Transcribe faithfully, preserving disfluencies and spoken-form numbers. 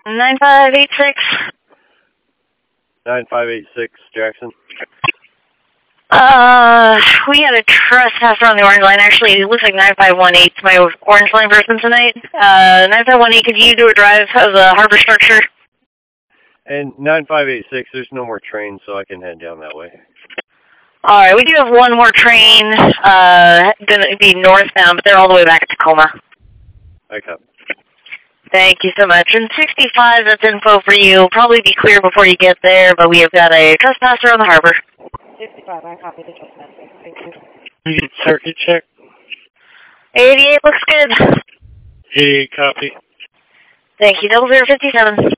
nine five eight six. nine five eight six, Jackson. Uh, we had a trespasser on the orange line. Actually, it looks like nine five one eight is my orange line person tonight. Uh, nine five one eight, could you do a drive of the harbor structure? And nine five eight six, there's no more trains, so I can head down that way. All right, we do have one more train, uh, going to be northbound, but they're all the way back at Tacoma. Okay. Thank you so much. And sixty-five, that's info for you. Probably be clear before you get there, but we have got a trespasser on the harbor. sixty-five, I copy the trespasser. Thank you. You get circuit check. eighty-eight looks good. eighty-eight, copy. Thank you, double zero fifty-seven.